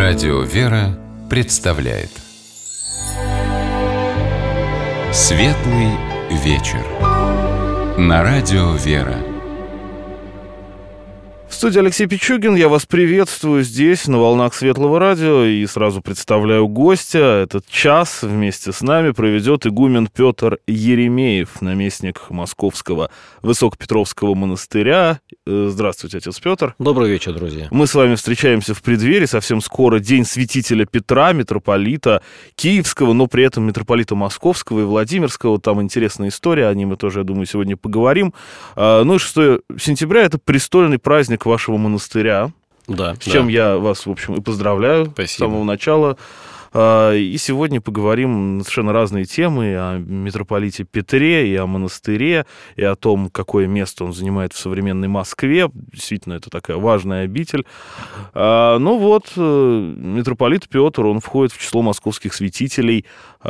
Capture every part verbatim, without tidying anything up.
Радио «Вера» представляет Светлый вечер на Радио «Вера». В студии Алексей Пичугин, я вас приветствую здесь, на волнах Светлого радио, и сразу представляю гостя. Этот час вместе с нами проведет игумен Петр Еремеев, наместник Московского Высокопетровского монастыря. Здравствуйте, отец Петр. Добрый вечер, друзья. Мы с вами встречаемся в преддверии, совсем скоро день святителя Петра, митрополита Киевского, но при этом митрополита Московского и Владимирского. Там интересная история, о ней мы тоже, я думаю, сегодня поговорим. Ну и шестого сентября — это престольный праздник вашего монастыря, да, с чем да. я вас, в общем, и поздравляю. Спасибо. С самого начала. И сегодня поговорим на совершенно разные темы: о митрополите Петре, и о монастыре, и о том, какое место он занимает в современной Москве. Действительно, это такая важная обитель. Ну вот, митрополит Петр, он входит в число московских святителей,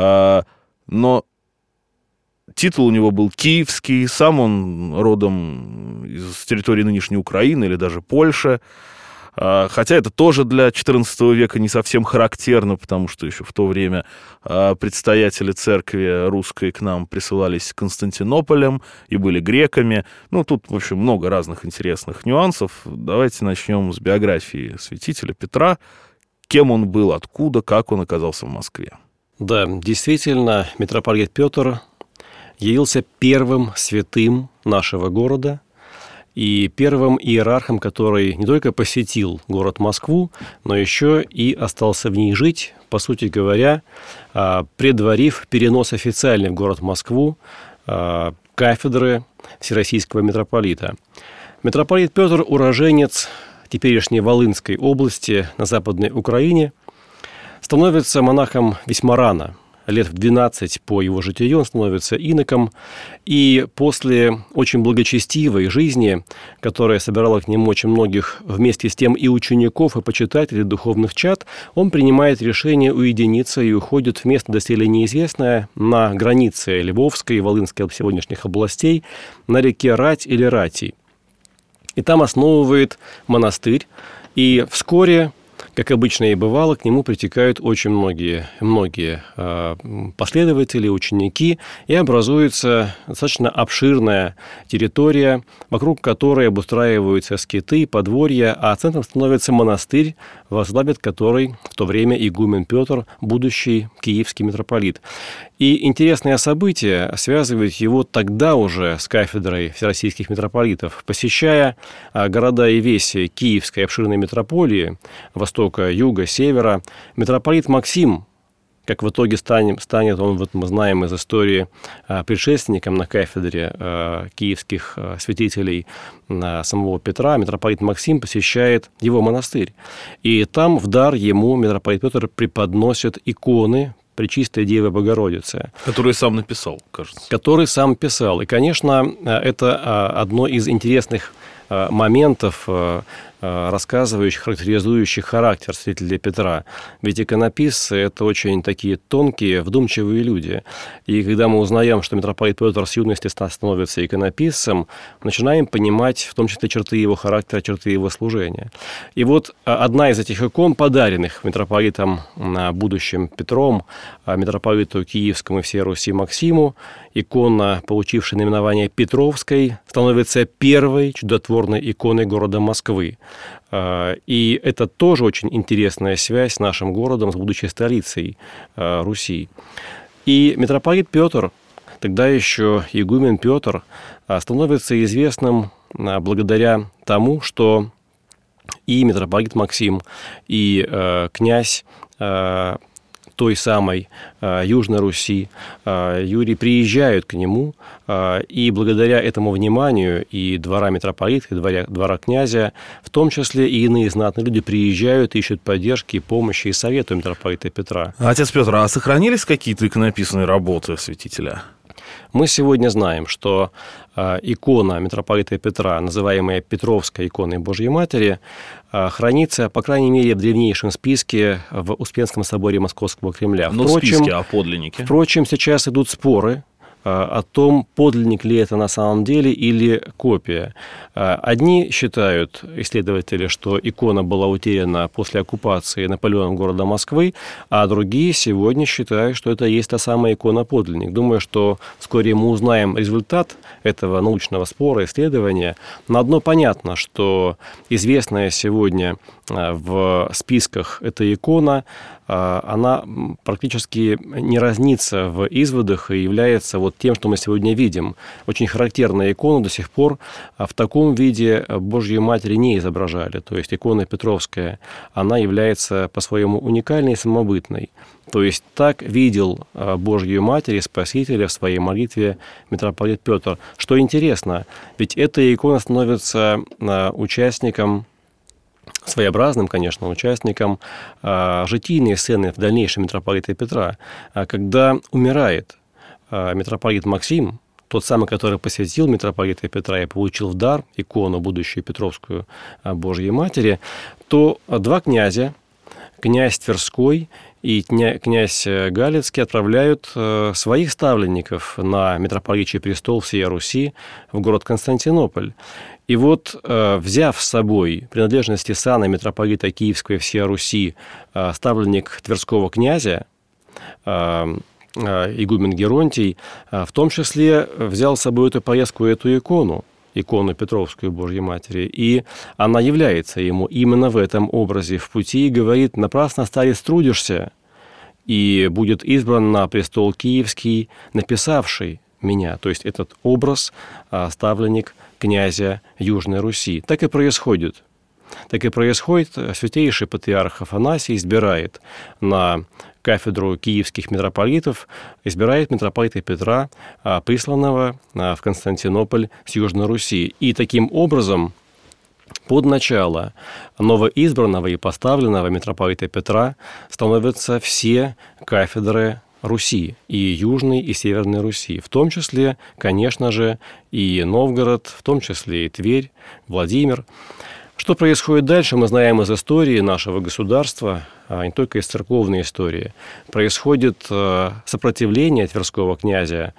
но титул у него был киевский, сам он родом из территории нынешней Украины или даже Польши. Хотя это тоже для четырнадцатого века не совсем характерно, потому что еще в то время предстоятели церкви русской к нам присылались Константинополем и были греками. Ну, тут, в общем, много разных интересных нюансов. Давайте начнем с биографии святителя Петра. Кем он был, откуда, как он оказался в Москве? Да, действительно, митрополит Петр явился первым святым нашего города и первым иерархом, который не только посетил город Москву, но еще и остался в ней жить, по сути говоря, предварив перенос официальный в город Москву кафедры Всероссийского митрополита. Митрополит Петр – уроженец теперешней Волынской области на Западной Украине, становится монахом весьма рано. Лет в двенадцать по его житию он становится иноком, и после очень благочестивой жизни, которая собирала к нему очень многих вместе с тем и учеников, и почитателей духовных чад, он принимает решение уединиться и уходит в место доселе неизвестное на границе Львовской и Волынской сегодняшних областей, на реке Рать или Ратий. И там основывает монастырь, и вскоре, как обычно и бывало, к нему притекают очень многие, многие последователи, ученики, и образуется достаточно обширная территория, вокруг которой обустраиваются скиты, подворья, а центром становится монастырь, возглавит который в то время игумен Петр, будущий киевский митрополит. И интересное событие связывает его тогда уже с кафедрой всероссийских митрополитов. Посещая города и веси Киевской обширной митрополии, востока, юга, севера, митрополит Максим, как в итоге станет, станет он, вот мы знаем из истории, предшественником на кафедре киевских святителей самого Петра, митрополит Максим посещает его монастырь. И там в дар ему митрополит Петр преподносит иконы Пречистой Девы Богородицы. Который сам написал, кажется. Который сам писал. И, конечно, это одно из интересных моментов, рассказывающих, характеризующих характер святителя Петра. Ведь иконописцы – это очень такие тонкие, вдумчивые люди. И когда мы узнаем, что митрополит Петр с юности становится иконописцем, начинаем понимать в том числе черты его характера, черты его служения. И вот одна из этих икон, подаренных митрополитом будущим Петром, митрополиту Киевскому и всей Руси Максиму, икона, получившая наименование Петровской, становится первой чудотворной иконой города Москвы. И это тоже очень интересная связь с нашим городом, с будущей столицей Руси. И митрополит Петр, тогда еще игумен Петр, становится известным благодаря тому, что и митрополит Максим, и князь той самой э, Южной Руси, э, Юрий, приезжают к нему, э, и благодаря этому вниманию и двора митрополита, и двора, двора князя, в том числе и иные знатные люди приезжают, ищут поддержки, помощи и совета у митрополита Петра. Отец Петр, а сохранились какие-то иконописные работы святителя? Мы сегодня знаем, что э, икона митрополита Петра, называемая Петровской иконой Божьей Матери, э, хранится, по крайней мере, в древнейшем списке в Успенском соборе Московского Кремля. Ну, впрочем, списке, а подлинники? Впрочем, сейчас идут споры о том, подлинник ли это на самом деле или копия. Одни считают, исследователи, что икона была утеряна после оккупации Наполеоном города Москвы, а другие сегодня считают, что это есть та самая икона-подлинник. Думаю, что вскоре мы узнаем результат этого научного спора, исследования. Но одно понятно, что известная сегодня в списках эта икона, она практически не разнится в изводах и является вот тем, что мы сегодня видим. Очень характерная икона до сих пор в таком виде Божью Матери не изображали. То есть икона Петровская, она является по-своему уникальной и самобытной. То есть так видел Божью Матерь и Спасителя в своей молитве митрополит Петр. Что интересно, ведь эта икона становится участником, своеобразным, конечно, участником а, житийной сцены в дальнейшем митрополита Петра. А, когда умирает а, митрополит Максим, тот самый, который посвятил митрополита Петра и получил в дар икону, будущую Петровскую а, Божьей Матери, то два князя, князь Тверской и князь Галицкий, отправляют своих ставленников на митрополичий престол всей Руси в город Константинополь. И вот, взяв с собой принадлежности сана митрополита Киевского и всей Руси, ставленник Тверского князя, игумен Геронтий, в том числе взял с собой эту поездку, эту икону, икону Петровскую Божьей Матери, и она является ему именно в этом образе в пути и говорит: «Напрасно, старец, трудишься, и будет избран на престол Киевский, написавший меня». То есть этот образ ставленник князя Южной Руси. Так и происходит. Так и происходит. Святейший патриарх Афанасий избирает на кафедру киевских митрополитов, избирает митрополита Петра, присланного в Константинополь с Южной Руси. И таким образом под начало новоизбранного и поставленного митрополита Петра становятся все кафедры Руси, и Южной, и Северной Руси, в том числе, конечно же, и Новгород, в том числе и Тверь, Владимир. Что происходит дальше, мы знаем из истории нашего государства, а не только из церковной истории. Происходит сопротивление Тверского князя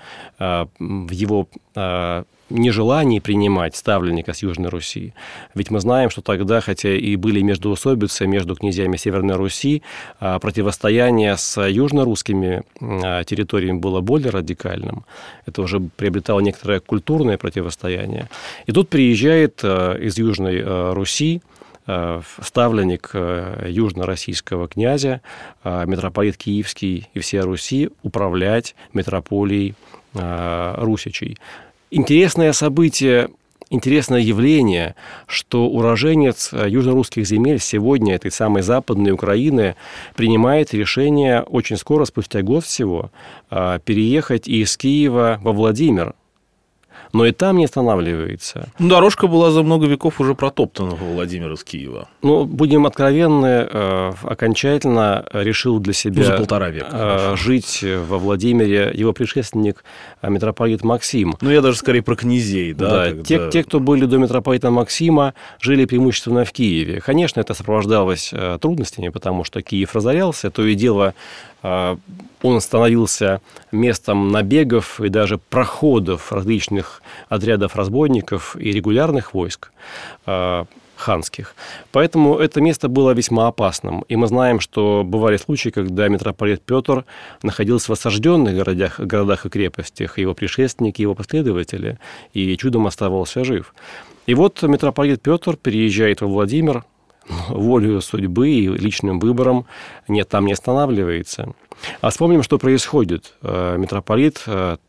в его нежелании принимать ставленника с Южной Руси. Ведь мы знаем, что тогда, хотя и были междоусобицы между князьями Северной Руси, противостояние с южно-русскими территориями было более радикальным. Это уже приобретало некоторое культурное противостояние. И тут приезжает из Южной Руси ставленник южно-российского князя, митрополит Киевский и всея Руси, управлять метрополией русичей. Интересное событие, интересное явление, что уроженец южно-русских земель сегодня, этой самой Западной Украины, принимает решение очень скоро, спустя год всего, переехать из Киева во Владимир. Но и там не останавливается. Ну, дорожка была за много веков уже протоптана во Владимир из Киева. Ну, будем откровенны, э, окончательно решил для себя ну, за полтора века, э, жить во Владимире его предшественник митрополит Максим. Ну, я даже скорее про князей. Да, да тогда... те, те, кто были до митрополита Максима, жили преимущественно в Киеве. Конечно, это сопровождалось э, трудностями, потому что Киев разорялся, то и дело э, он становился местом набегов и даже проходов различных отрядов разбойников и регулярных войск э, ханских. Поэтому это место было весьма опасным. И мы знаем, что бывали случаи, когда митрополит Петр находился в осажденных городах, городах и крепостях, его предшественники, его последователи, и чудом оставался жив. И вот митрополит Петр переезжает во Владимир, волею судьбы и личным выбором, нет, там не останавливается. А вспомним, что происходит. Митрополит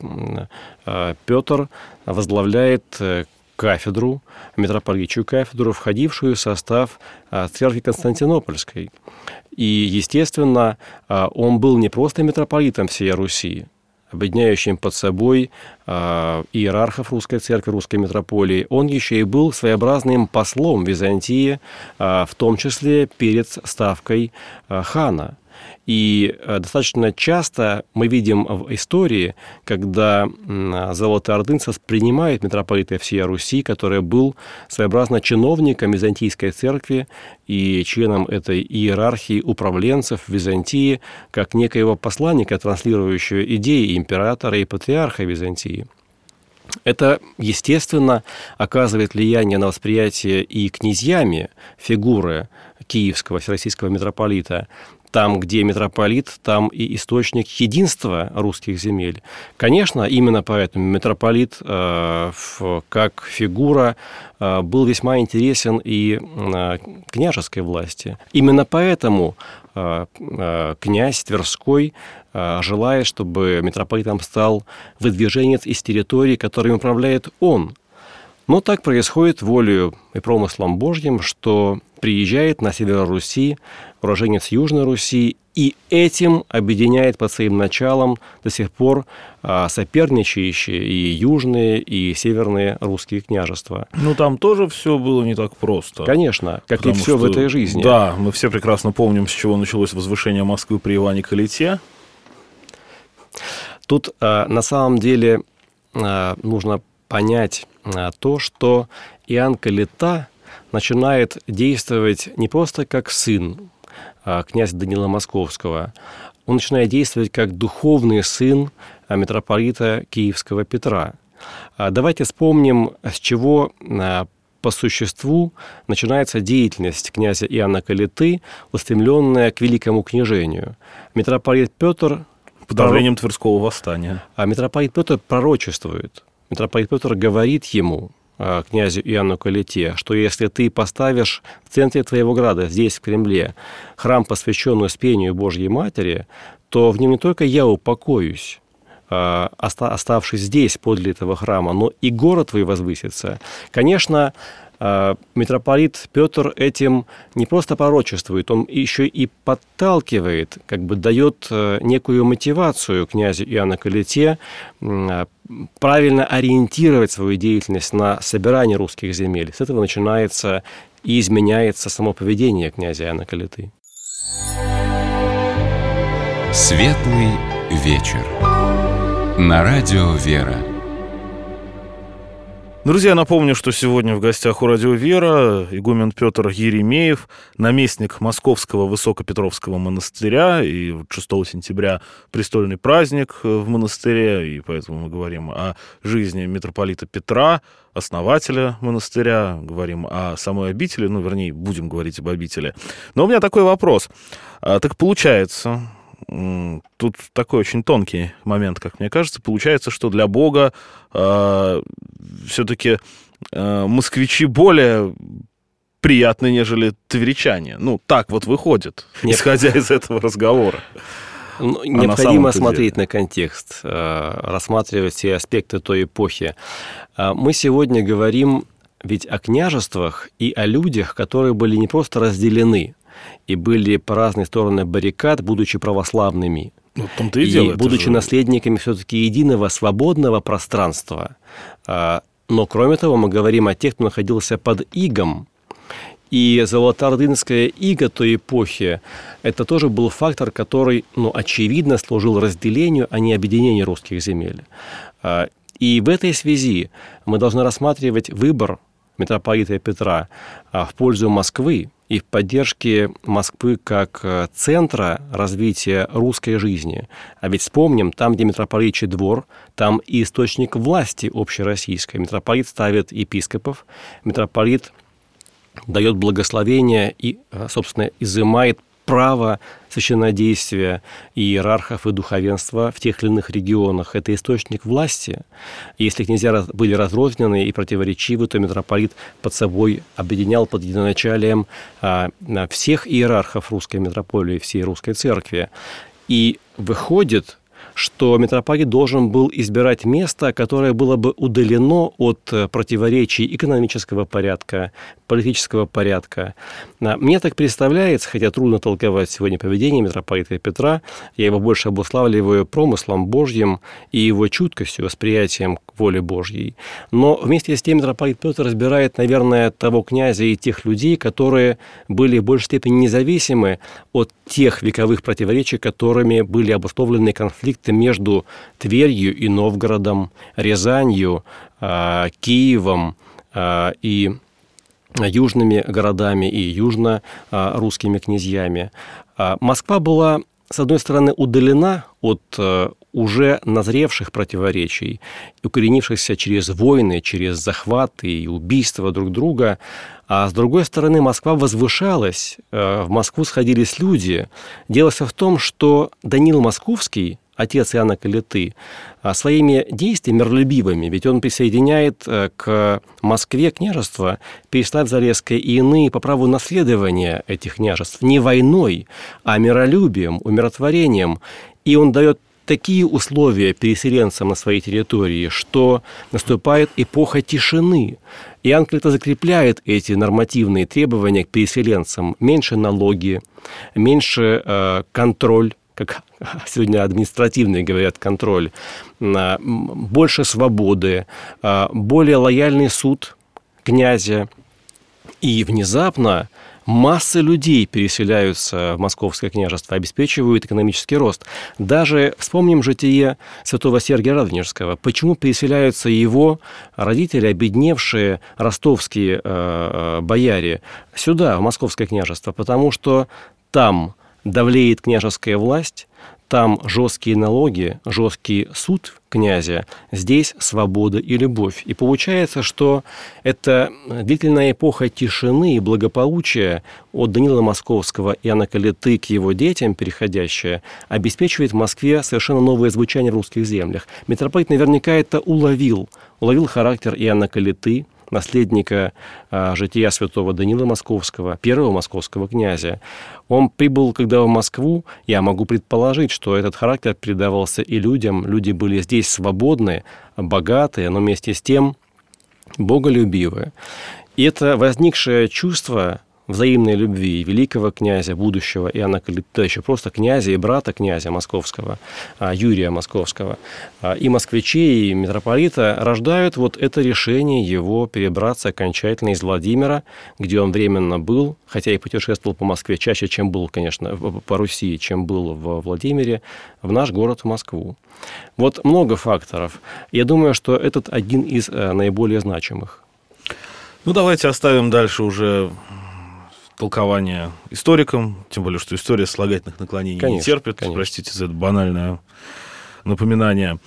Петр возглавляет кафедру, митрополитчью кафедру, входившую в состав церкви Константинопольской. И, естественно, он был не просто митрополитом всей Руси, объединяющим под собой э, иерархов русской церкви, русской митрополии, он еще и был своеобразным послом Византии, э, в том числе перед ставкой э, хана. И достаточно часто мы видим в истории, когда золотоордынцы воспринимают митрополита всея Руси, который был своеобразно чиновником Византийской церкви и членом этой иерархии управленцев в Византии, как некоего посланника, транслирующего идеи императора и патриарха Византии. Это, естественно, оказывает влияние на восприятие и князьями фигуры киевского всероссийского митрополита. Там, где митрополит, там и источник единства русских земель. Конечно, именно поэтому митрополит э, как фигура э, был весьма интересен и э, княжеской власти. Именно поэтому э, э, князь Тверской э, желает, чтобы митрополитом стал выдвиженец из территории, которыми управляет он. Но так происходит волею и промыслом Божьим, что приезжает на север Руси уроженец Южной Руси и этим объединяет под своим началом до сих пор соперничающие и южные, и северные русские княжества. Ну, там тоже все было не так просто. Конечно, как и все что, в этой жизни. Да, мы все прекрасно помним, с чего началось возвышение Москвы при Иване Калите. Тут на самом деле нужно понять то, что Иоанн Калита начинает действовать не просто как сын князя Даниила Московского, он начинает действовать как духовный сын митрополита Киевского Петра. Давайте вспомним, с чего по существу начинается деятельность князя Иоанна Калиты, устремленная к великому княжению. Митрополит Петр... Подавлением Тверского восстания. А митрополит Петр пророчествует. Митрополит Петр говорит ему, князю Иоанну Калите, что если ты поставишь в центре твоего града, здесь, в Кремле, храм, посвященный Успению Божьей Матери, то в нем не только я упокоюсь, оставшись здесь, подле этого храма, но и город твой возвысится. Конечно, митрополит Петр этим не просто пророчествует, он еще и подталкивает, как бы дает некую мотивацию князю Иоанну Калите правильно ориентировать свою деятельность на собирание русских земель. С этого начинается и изменяется само поведение князя Иоанна Калиты. Светлый вечер. На радио «Вера». Друзья, напомню, что сегодня в гостях у радио «Вера» игумен Петр Еремеев, наместник Московского Высокопетровского монастыря, и шестого сентября престольный праздник в монастыре, и поэтому мы говорим о жизни митрополита Петра, основателя монастыря, говорим о самой обители, ну, вернее, будем говорить об обители. Но у меня такой вопрос. Так получается... Тут такой очень тонкий момент, как мне кажется. Получается, что для Бога э, все-таки э, москвичи более приятны, нежели тверичане. Ну, так вот выходит, Нет. исходя из этого разговора. Ну, а необходимо смотреть на контекст, э, рассматривать все аспекты той эпохи. Мы сегодня говорим ведь о княжествах и о людях, которые были не просто разделены, и были по разные стороны баррикад, будучи православными. Ну, в том-то и, и дело, будучи же... наследниками все-таки единого свободного пространства. Но, кроме того, мы говорим о тех, кто находился под игом. И золотоордынская ига той эпохи – это тоже был фактор, который, ну, очевидно, служил разделению, а не объединению русских земель. И в этой связи мы должны рассматривать выбор митрополита Петра в пользу Москвы и в поддержке Москвы как центра развития русской жизни. А ведь вспомним, там, где митрополичий двор, там и источник власти общероссийской. Митрополит ставит епископов, митрополит дает благословение и, собственно, изымает право священнодействия иерархов и духовенства в тех или иных регионах. Это источник власти. Если князья были разрознены и противоречивы, то митрополит под собой объединял под единоначалием всех иерархов русской митрополии, всей русской церкви. И выходит, что митрополит должен был избирать место, которое было бы удалено от противоречий экономического порядка, политического порядка. Мне так представляется, хотя трудно толковать сегодня поведение митрополита Петра, я его больше обуславливаю промыслом Божьим и его чуткостью, восприятием воли Божьей. Но вместе с тем митрополит Петр разбирает, наверное, того князя и тех людей, которые были в большей степени независимы от тех вековых противоречий, которыми были обусловлены конфликты между Тверью и Новгородом, Рязанью, Киевом и южными городами и южно-русскими князьями. Москва была, с одной стороны, удалена от уже назревших противоречий, укоренившихся через войны, через захваты и убийства друг друга, а с другой стороны, Москва возвышалась, в Москву сходились люди. Дело все в том, что Даниил Московский, отец Иоанна Калиты, своими действиями миролюбивыми, ведь он присоединяет к Москве княжества Переславль-Залесское и иные по праву наследования этих княжеств не войной, а миролюбием, умиротворением. И он дает такие условия переселенцам на своей территории, что наступает эпоха тишины. Иоанн Калита закрепляет эти нормативные требования к переселенцам. Меньше налоги, меньше э, контроль, как сегодня административные говорят, контроль, больше свободы, более лояльный суд князя. И внезапно массы людей переселяются в Московское княжество, обеспечивают экономический рост. Даже вспомним житие святого Сергия Радонежского. Почему переселяются его родители, обедневшие ростовские э, бояре, сюда, в Московское княжество? Потому что там давлеет княжеская власть, там жесткие налоги, жесткий суд князя, здесь свобода и любовь. И получается, что это длительная эпоха тишины и благополучия от Даниила Московского и Иоанна Калиты к его детям, переходящая, обеспечивает в Москве совершенно новое звучание в русских землях. Митрополит наверняка это уловил, уловил характер Иоанна Калиты, наследника а, жития святого Даниила Московского, первого московского князя. Он прибыл, когда в Москву, я могу предположить, что этот характер передавался и людям. Люди были здесь свободны, богатые, но вместе с тем боголюбивые. И это возникшее чувство взаимной любви великого князя, будущего Иоанна Калиты, еще просто князя и брата князя Московского, Юрия Московского, и москвичей, и митрополита рождают вот это решение его перебраться окончательно из Владимира, где он временно был, хотя и путешествовал по Москве чаще, чем был, конечно, по Руси, чем был в Владимире, в наш город, в Москву. Вот много факторов. Я думаю, что этот один из наиболее значимых. Ну, давайте оставим дальше уже толкование историкам, тем более, что история слагательных наклонений конечно, не терпит. Конечно. Простите за это банальное напоминание.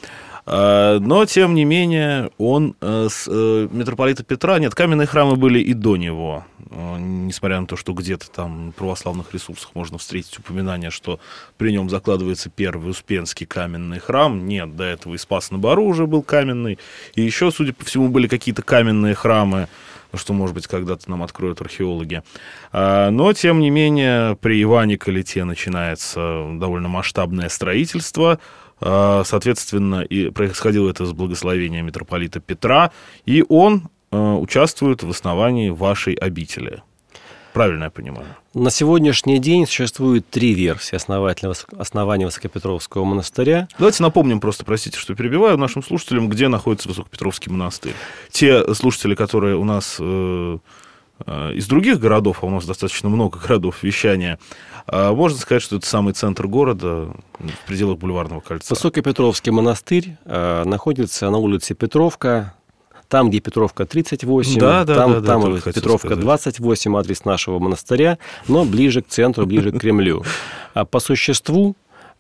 Но, тем не менее, он с митрополита Петра... Нет, каменные храмы были и до него. Несмотря на то, что где-то там в православных ресурсах можно встретить упоминание, что при нем закладывается первый Успенский каменный храм. Нет, до этого и Спас-на-Бару уже был каменный. И еще, судя по всему, были какие-то каменные храмы, что, может быть, когда-то нам откроют археологи. Но, тем не менее, при Иване Калите начинается довольно масштабное строительство. Соответственно, и происходило это с благословения митрополита Петра, и он участвует в основании вашей обители. Правильно я понимаю? На сегодняшний день существует три версии основания Высокопетровского монастыря. Давайте напомним просто, простите, что перебиваю, нашим слушателям, где находится Высокопетровский монастырь. Те слушатели, которые у нас э, э, из других городов, а у нас достаточно много городов вещания, э, можно сказать, что это самый центр города в пределах Бульварного кольца. Высокопетровский монастырь э, находится на улице Петровка. Там, где Петровка тридцать восемь, да, да, там, да, там да, Петровка двадцать восемь, адрес нашего монастыря, но ближе к центру, ближе к Кремлю. А по существу,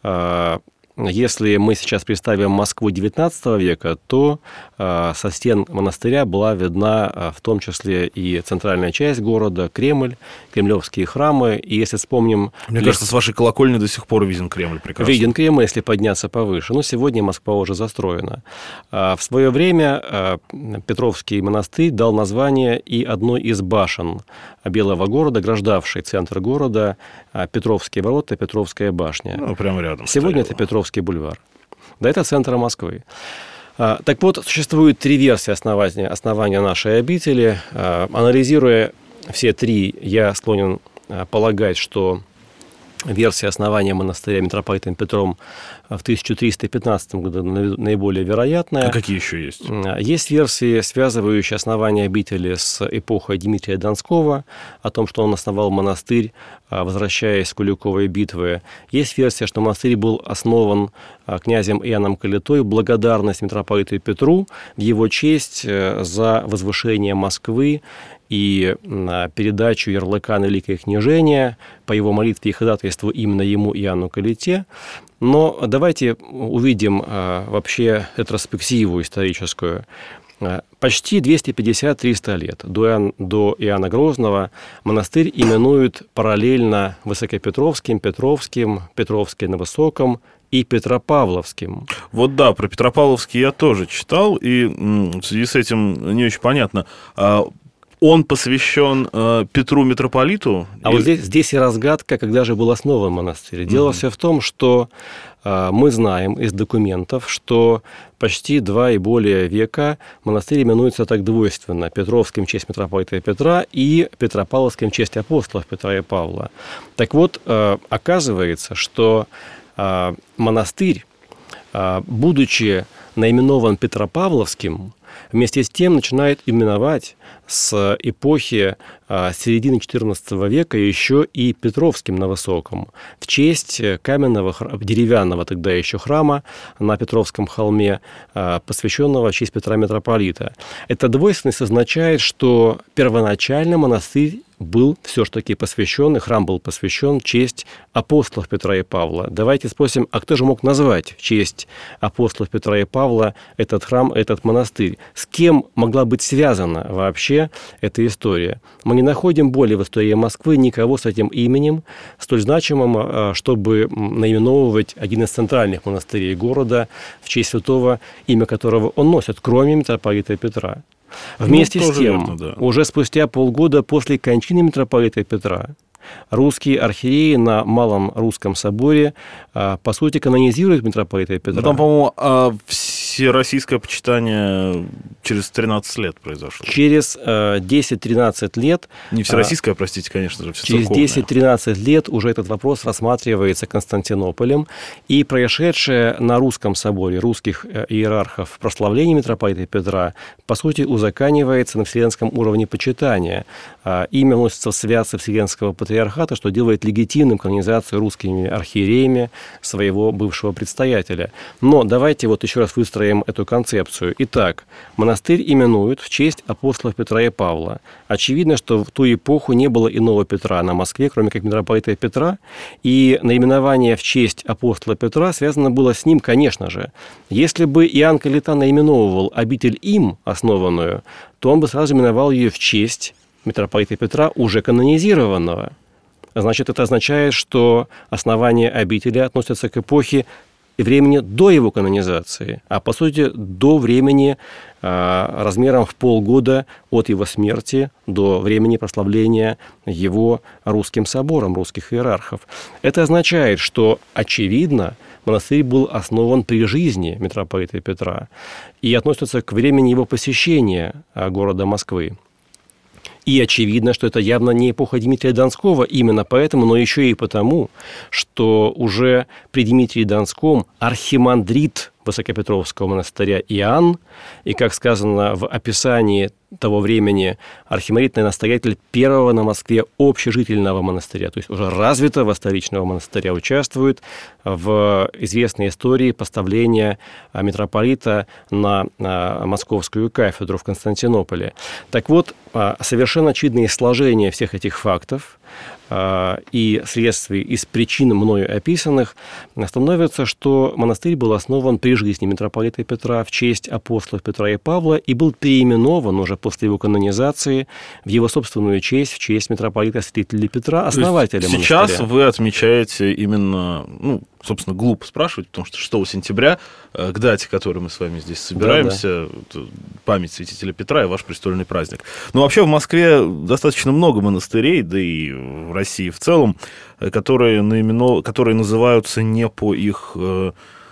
если мы сейчас представим Москву девятнадцатого века, то со стен монастыря была видна в том числе и центральная часть города, Кремль, кремлевские храмы. И если вспомним... Мне кажется, с вашей колокольни до сих пор виден Кремль прекрасно. Виден Кремль, если подняться повыше. Но сегодня Москва уже застроена. В свое время Петровский монастырь дал название и одной из башен Белого города, ограждавшей центр города, Петровские ворота, Петровская башня. Ну, прямо рядом. Сегодня стояла. это Петровский бульвар. Да, это центр Москвы. Так вот, существует три версии основания, основания нашей обители. Анализируя все три, я склонен полагать, что версия основания монастыря митрополитом Петром в тысяча триста пятнадцатом году наиболее вероятная. А какие еще есть? Есть версии, связывающие основание обители с эпохой Дмитрия Донского, о том, что он основал монастырь, возвращаясь с Куликовой битвы. Есть версия, что монастырь был основан князем Иоанном Калитой в благодарность митрополиту Петру в его честь за возвышение Москвы и передачу ярлыка на великое княжение по его молитве и ходатайству именно ему, Иоанну Калите. Но давайте увидим вообще ретроспективу историческую. Почти двести пятьдесят - триста лет до, Иоанн, до Иоанна Грозного монастырь именуют параллельно Высокопетровским, Петровским, Петровским на Высоком и Петропавловским. Вот да, про Петропавловский я тоже читал, и в связи с этим не очень понятно. Он посвящен э, Петру митрополиту? А и... вот здесь, здесь и разгадка, когда же был основан монастырь. Дело mm-hmm. все в том, что э, мы знаем из документов, что почти два и более века монастырь именуется так двойственно: Петровским в честь митрополита Петра и Петропавловским в честь апостолов Петра и Павла. Так вот, э, оказывается, что э, монастырь, э, будучи наименован Петропавловским, вместе с тем начинает именовать с эпохи а, середины четырнадцатого века еще и Петровским на Высоком в честь каменного, деревянного тогда еще храма на Петровском холме, а, посвященного в честь Петра Митрополита. Эта двойственность означает, что первоначально монастырь был все-таки посвящен, и храм был посвящен в честь апостолов Петра и Павла. Давайте спросим, а кто же мог назвать в честь апостолов Петра и Павла этот храм, этот монастырь? С кем могла быть связана вообще эта история? Мы не находим более в истории Москвы никого с этим именем, столь значимым, чтобы наименовывать один из центральных монастырей города в честь святого, имя которого он носит, кроме митрополита Петра. Вместе ну, с тем, верно, да. уже спустя полгода после кончины митрополита Петра, русские архиереи на Малом Русском соборе, по сути, канонизируют митрополита Петра. Там, по-моему, всероссийское почитание через тринадцать лет произошло. Через десять-тринадцать лет... Не всероссийское, простите, конечно же, через десять-тринадцать лет уже этот вопрос рассматривается Константинополем, и происшедшее на Русском соборе русских иерархов прославление митрополита Петра, по сути, узаконивается на вселенском уровне почитания. Имя вносится в святцы Вселенского патриархата, что делает легитимным канонизацию русскими архиереями своего бывшего предстоятеля. Но давайте вот еще раз выстроим эту концепцию. Итак, монастырь именуют в честь апостолов Петра и Павла. Очевидно, что в ту эпоху не было иного Петра на Москве, кроме как митрополита Петра, и наименование в честь апостола Петра связано было с ним, конечно же. Если бы Иоанн Калита наименовывал обитель им основанную, то он бы сразу именовал ее в честь митрополита Петра, уже канонизированного. Значит, это означает, что основание обители относится к эпохе и времени до его канонизации, а по сути до времени а, размером в полгода от его смерти до времени прославления его русским собором, русских иерархов. Это означает, что, очевидно, монастырь был основан при жизни митрополита Петра и относится к времени его посещения города Москвы. И очевидно, что это явно не эпоха Дмитрия Донского, именно поэтому, но еще и потому, что уже при Дмитрии Донском архимандрит Высокопетровского монастыря Иоанн, и, как сказано в описании того времени, архимандритный настоятель первого на Москве общежительного монастыря, то есть уже развитого столичного монастыря, участвует в известной истории поставления митрополита на московскую кафедру в Константинополе. Так вот, совершенно очевидное сложение всех этих фактов и следствий из причин мною описанных становится, что монастырь был основан при жизни митрополита Петра в честь апостолов Петра и Павла и был переименован уже после его канонизации в его собственную честь, в честь митрополита святителя Петра, основателя монастыря. Сейчас вы отмечаете именно, ну, собственно, глупо спрашивать, потому что шестого сентября, к дате, к которой мы с вами здесь собираемся, да, да. память святителя Петра и ваш престольный праздник. Но вообще в Москве достаточно много монастырей, да и в России в целом, которые, наимено... которые называются не по их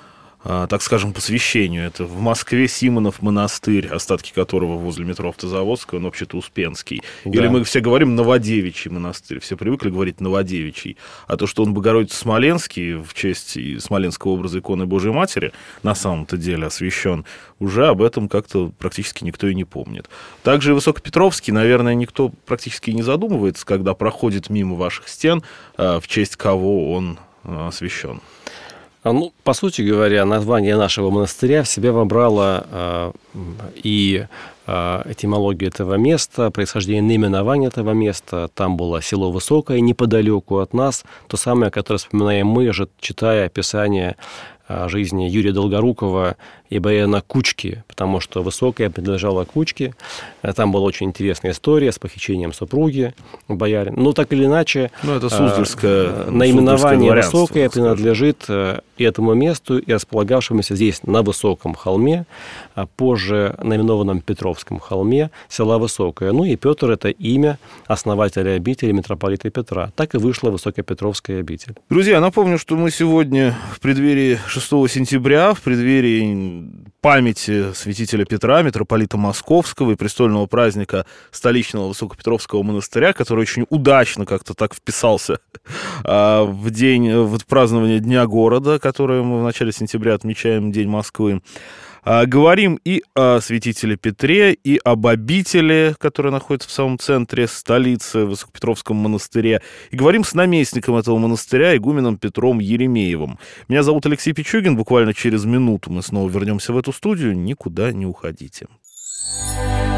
так скажем, посвящению. Это в Москве Симонов монастырь, остатки которого возле метро Автозаводская, он вообще-то Успенский. Да. Или мы все говорим Новодевичий монастырь, все привыкли говорить Новодевичий. А то, что он Богородица-Смоленский в честь смоленского образа иконы Божией Матери на самом-то деле освящен, уже об этом как-то практически никто и не помнит. Также и Высокопетровский, наверное, никто практически не задумывается, когда проходит мимо ваших стен, в честь кого он освящен. Ну, по сути говоря, название нашего монастыря в себя вобрало э, и э, этимологию этого места, происхождение наименования этого места. Там было село Высокое неподалеку от нас, то самое, которое вспоминаем мы, же, читая описание э, жизни Юрия Долгорукова и боярина Кучки, потому что Высокое принадлежало Кучке. Там была очень интересная история с похищением супруги боярина. Но так или иначе, ну, это Суздальское, наименование Высокое принадлежит и этому месту, и располагавшемуся здесь на высоком холме, а позже наименованном Петровском холме, села Высокое. Ну и Петр – это имя основателя обители митрополита Петра. Так и вышла Высокопетровская обитель. Друзья, напомню, что мы сегодня в преддверии шестого сентября, в преддверии памяти святителя Петра, митрополита Московского и престольного праздника столичного Высокопетровского монастыря, который очень удачно как-то так вписался в день в празднования Дня города, который мы в начале сентября отмечаем, День Москвы. Говорим и о святителе Петре, и об обители, которая находится в самом центре столицы, в Высокопетровском монастыре. И говорим с наместником этого монастыря, игуменом Петром Еремеевым. Меня зовут Алексей Пичугин. Буквально через минуту мы снова вернемся в эту студию. Никуда не уходите.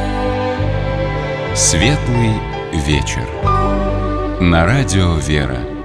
Светлый вечер. На радио «Вера».